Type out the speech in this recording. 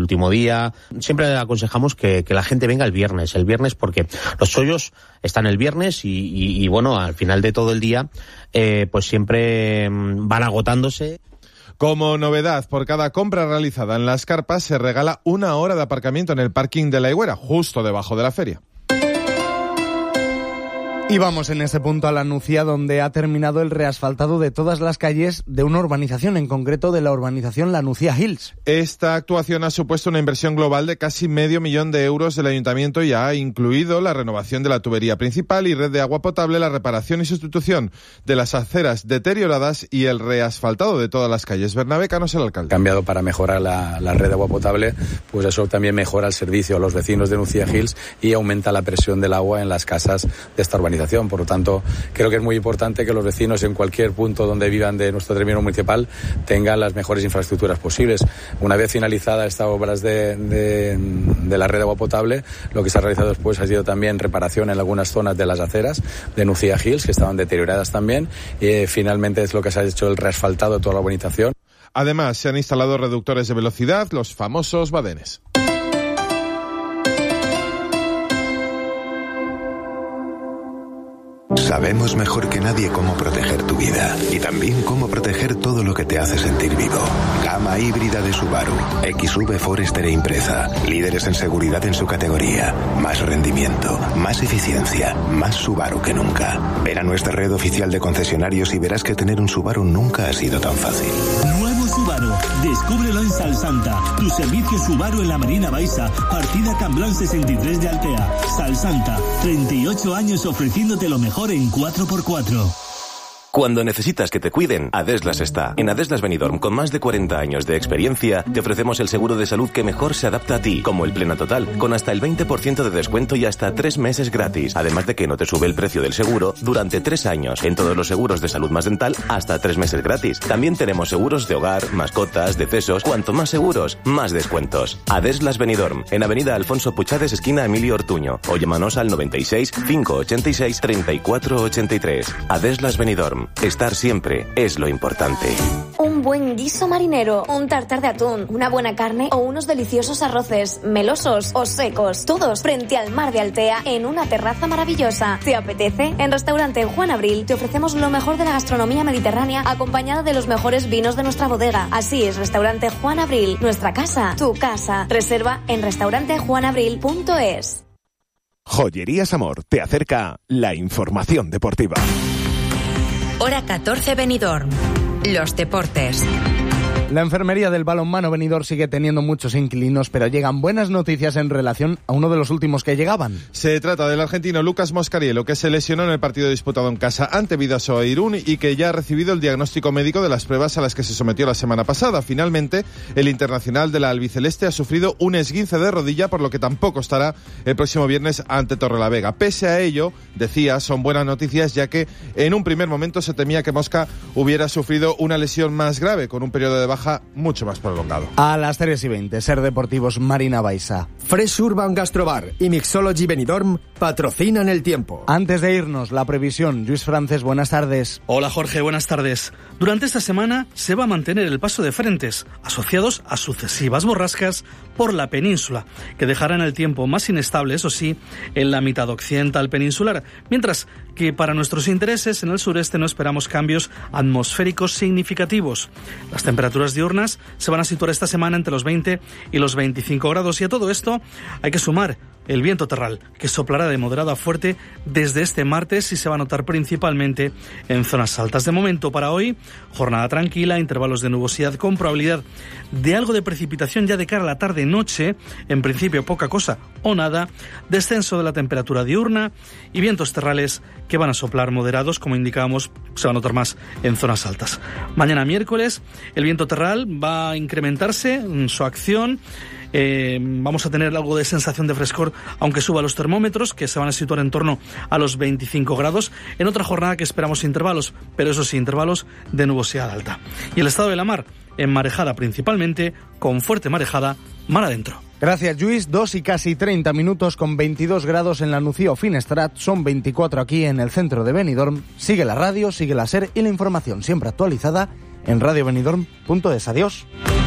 el último día. Siempre aconsejamos que la gente venga el viernes porque los chollos están el viernes y bueno, al final de todo el día pues siempre van agotándose. Como novedad, por cada compra realizada en las carpas se regala 1 hora de aparcamiento en el parking de La Higuera, justo debajo de la feria. Y vamos en este punto a la Nucía, donde ha terminado el reasfaltado de todas las calles de una urbanización, en concreto de la urbanización La Nucía Hills. Esta actuación ha supuesto una inversión global de casi $500,000 del ayuntamiento y ha incluido la renovación de la tubería principal y red de agua potable, la reparación y sustitución de las aceras deterioradas y el reasfaltado de todas las calles. Bernabé Canos, el alcalde. Cambiado para mejorar la red de agua potable, pues eso también mejora el servicio a los vecinos de Nucía Hills y aumenta la presión del agua en las casas de esta urbanización. Por lo tanto, creo que es muy importante que los vecinos en cualquier punto donde vivan de nuestro término municipal tengan las mejores infraestructuras posibles. Una vez finalizada estas obras de la red de agua potable, lo que se ha realizado después ha sido también reparación en algunas zonas de las aceras de Nucía Hills, que estaban deterioradas también, y finalmente es lo que se ha hecho el reasfaltado de toda la urbanización. Además, se han instalado reductores de velocidad, los famosos badenes. Sabemos mejor que nadie cómo proteger tu vida y también cómo proteger todo lo que te hace sentir vivo. Gama híbrida de Subaru, XV Forester e Impreza, líderes en seguridad en su categoría, más rendimiento, más eficiencia, más Subaru que nunca. Ven a nuestra red oficial de concesionarios y verás que tener un Subaru nunca ha sido tan fácil. Nuevo Subaru, descúbrelo en Salsanta, tu servicio Subaru en la Marina Baixa, partida Camblán 63 de Altea. Salsanta, 38 años ofreciéndote lo mejor en 4x4. Cuando necesitas que te cuiden, Adeslas está. En Adeslas Benidorm, con más de 40 años de experiencia, te ofrecemos el seguro de salud que mejor se adapta a ti, como el Plena Total, con hasta el 20% de descuento y hasta 3 meses gratis. Además de que no te sube el precio del seguro durante 3 años. En todos los seguros de salud más dental, hasta 3 meses gratis. También tenemos seguros de hogar, mascotas, decesos. Cuanto más seguros, más descuentos. Adeslas Benidorm, en Avenida Alfonso Puchades, esquina Emilio Ortuño. O llámanos al 96 586 3483. Adeslas Benidorm. Estar siempre es lo importante. Un buen guiso marinero, un tartar de atún, una buena carne o unos deliciosos arroces, melosos o secos, todos frente al mar de Altea en una terraza maravillosa. ¿Te apetece? En Restaurante Juan Abril te ofrecemos lo mejor de la gastronomía mediterránea acompañada de los mejores vinos de nuestra bodega. Así es, Restaurante Juan Abril, nuestra casa, tu casa. Reserva en restaurantejuanabril.es. Joyerías Amor te acerca la información deportiva. Hora 14 Benidorm. Los deportes. La enfermería del balonmano Benidorm sigue teniendo muchos inquilinos, pero llegan buenas noticias en relación a uno de los últimos que llegaban. Se trata del argentino Lucas Moscariello, que se lesionó en el partido disputado en casa ante Bidasoa Irún y que ya ha recibido el diagnóstico médico de las pruebas a las que se sometió la semana pasada. Finalmente, el internacional de la albiceleste ha sufrido un esguince de rodilla, por lo que tampoco estará el próximo viernes ante Torrelavega. Pese a ello, decía, son buenas noticias, ya que en un primer momento se temía que Mosca hubiera sufrido una lesión más grave, con un periodo de baja mucho más prolongado. A las 3:20, Ser Deportivos Marina Baixa. Fresh Urban Gastrobar y Mixology Benidorm patrocinan el tiempo. Antes de irnos, la previsión. Luis Frances, buenas tardes. Hola Jorge, buenas tardes. Durante esta semana se va a mantener el paso de frentes, asociados a sucesivas borrascas por la península, que dejarán el tiempo más inestable, eso sí, en la mitad occidental peninsular, mientras que para nuestros intereses en el sureste no esperamos cambios atmosféricos significativos. Las temperaturas diurnas se van a situar esta semana entre los 20 y los 25 grados y a todo esto hay que sumar el viento terral, que soplará de moderado a fuerte desde este martes y se va a notar principalmente en zonas altas. De momento, para hoy, jornada tranquila, intervalos de nubosidad con probabilidad de algo de precipitación ya de cara a la tarde-noche, en principio poca cosa o nada, descenso de la temperatura diurna y vientos terrales que van a soplar moderados, como indicábamos, se va a notar más en zonas altas. Mañana miércoles, el viento terral va a incrementarse en su acción. Vamos a tener algo de sensación de frescor, aunque suba los termómetros, que se van a situar en torno a los 25 grados, en otra jornada que esperamos intervalos, pero eso sí, intervalos de nubosidad alta. Y el estado de la mar, en marejada principalmente, con fuerte marejada, mar adentro. Gracias, Lluís. 2 y casi 30 minutos con 22 grados en la Nucía o Finestrat, son 24 aquí en el centro de Benidorm. Sigue la radio, sigue la SER y la información siempre actualizada en radiobenidorm.es. Adiós.